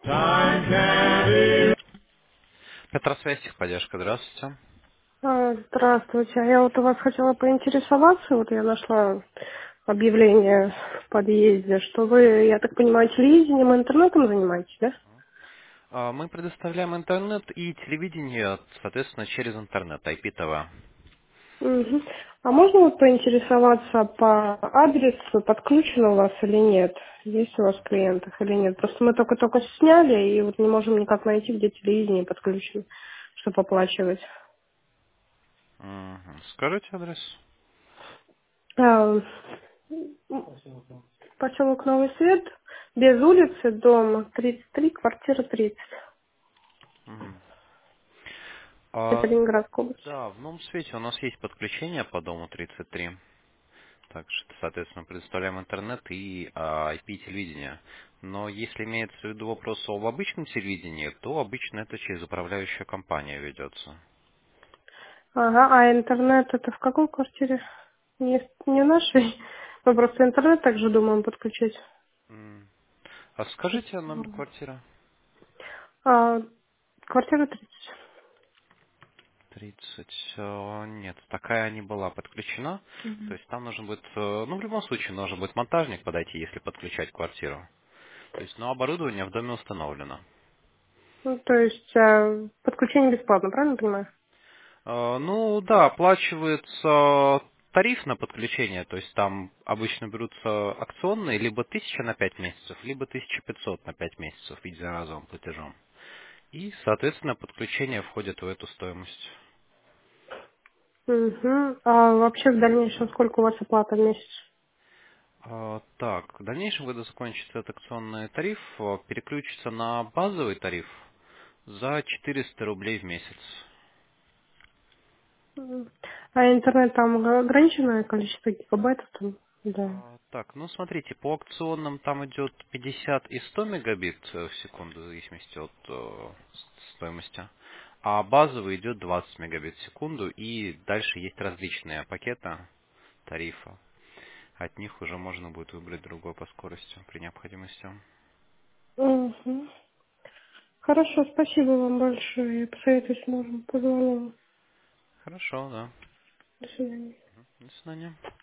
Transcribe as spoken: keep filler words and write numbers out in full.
Time can be. Петросвязь, поддержка, здравствуйте. А, Здравствуйте. А Я вот у вас хотела поинтересоваться. Вот я нашла объявление в подъезде, что вы, я так понимаю, телевидением и интернетом занимаетесь, да? А, Мы предоставляем интернет и телевидение, соответственно, через интернет, ай пи ти ви. Мгм. А можно вот поинтересоваться по адресу, подключено у вас или нет? Есть у вас в клиентах или нет? Просто мы только-только сняли и вот не можем никак найти, где телевидение подключено, чтобы оплачивать. Мгм. Скажите адрес. А, Поселок Новый Свет, без улицы, дом тридцать три, квартира тридцать. Мгм. Это А, Ленинградская область. да, в новом свете у нас есть подключение по дому тридцать три. Также, соответственно, предоставляем интернет и а, ай пи телевидение. Но если имеется в виду вопрос об обычном телевидении, то обычно это через управляющая компания ведется. Ага, а интернет это в какой квартире? Не, не нашей. Мы просто интернет также думаем подключить. М. А скажите номер квартиры. А, квартира тридцать. Тридцать. э, Нет, такая не была подключена. То есть там нужно будет, э, ну в любом случае нужно будет монтажник подойти, если подключать квартиру. То есть, но оборудование в доме установлено. Ну, то есть а, подключение бесплатно, правильно понимаю? Э, Ну да, оплачивается тариф на подключение, то есть там обычно берутся акционные либо тысяча на пять месяцев, либо тысяча пятьсот на пять месяцев единоразовым платежом. И, соответственно, подключение входит в эту стоимость. Угу. А вообще в дальнейшем сколько у вас оплата в месяц? А, Так, в дальнейшем, когда закончится этот акционный тариф, а, переключится на базовый тариф за четыреста рублей в месяц. М. А интернет там ограниченное количество гигабайтов там? Да. А, Так, ну смотрите, по акционным там идет пятьдесят и сто мегабит э, в секунду, в зависимости от э, с- стоимости. А базовый идет двадцать мегабит в секунду, и дальше есть различные пакеты тарифа. От них уже можно будет выбрать другой по скорости при необходимости. Угу. Хорошо, спасибо вам большое. Я посоветуюсь, можем позвоню. Хорошо, да. До свидания. До свидания.